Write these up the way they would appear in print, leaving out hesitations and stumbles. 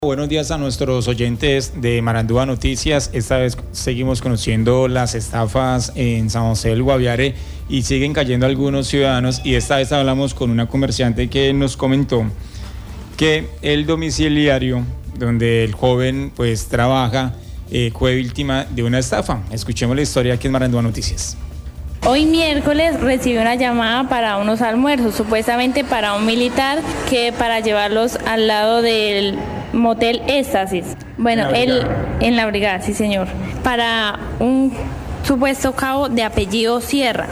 Buenos días a nuestros oyentes de Marandúa Noticias. Esta vez seguimos conociendo las estafas en San José del Guaviare y siguen cayendo algunos ciudadanos, y esta vez hablamos con una comerciante que nos comentó que el domiciliario donde el joven pues trabaja fue víctima de una estafa. Escuchemos la historia aquí en Marandúa Noticias. Hoy miércoles recibí una llamada para unos almuerzos, supuestamente para un militar, que para llevarlos al lado del motel Éxtasis. Bueno, él en la brigada, sí señor, para un supuesto cabo de apellido Sierra.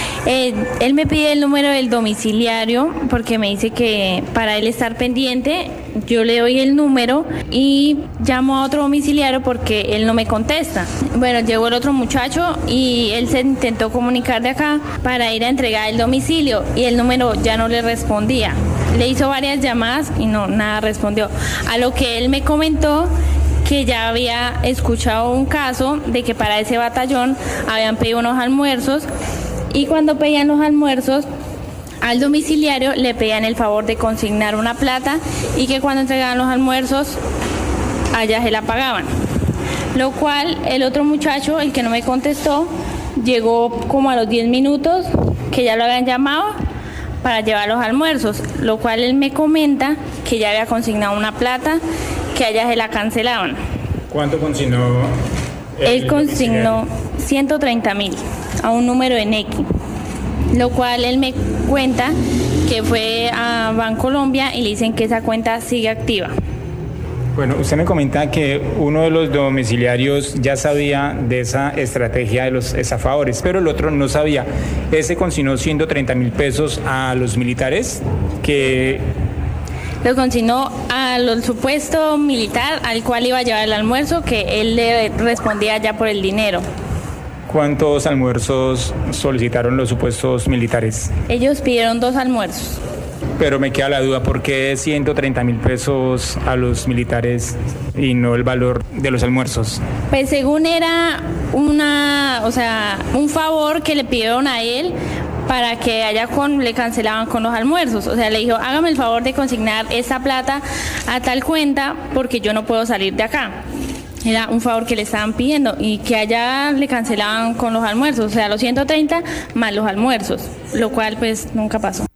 Él me pide el número del domiciliario porque me dice que para él estar pendiente. Yo le doy el número y llamo a otro domiciliario porque él no me contesta. Bueno, llegó el otro muchacho y él se intentó comunicar de acá para ir a entregar el domicilio y el número ya no le respondía. Le hizo varias llamadas y nada respondió. A lo que él me comentó que ya había escuchado un caso de que para ese batallón habían pedido unos almuerzos, y cuando pedían los almuerzos al domiciliario le pedían el favor de consignar una plata y que cuando entregaban los almuerzos allá se la pagaban. Lo cual el otro muchacho, el que no me contestó, llegó como a los 10 minutos que ya lo habían llamado para llevar los almuerzos, lo cual él me comenta que ya había consignado una plata, que allá se la cancelaban. ¿Cuánto consignó? Él consignó 130.000 a un número en X, lo cual él me cuenta que fue a Bancolombia y le dicen que esa cuenta sigue activa. Bueno, usted me comenta que uno de los domiciliarios ya sabía de esa estrategia de los estafadores, pero el otro no sabía. Ese consignó 130.000 pesos a los militares que... Lo consignó al supuesto militar al cual iba a llevar el almuerzo, que él le respondía ya por el dinero. ¿Cuántos almuerzos solicitaron los supuestos militares? Ellos pidieron 2 almuerzos. Pero me queda la duda, ¿por qué 130.000 pesos a los militares y no el valor de los almuerzos? Pues según era un favor que le pidieron a él para que allá le cancelaban con los almuerzos. O sea, le dijo, hágame el favor de consignar esa plata a tal cuenta porque yo no puedo salir de acá. Era un favor que le estaban pidiendo y que allá le cancelaban con los almuerzos, o sea, los 130 más los almuerzos, lo cual pues nunca pasó.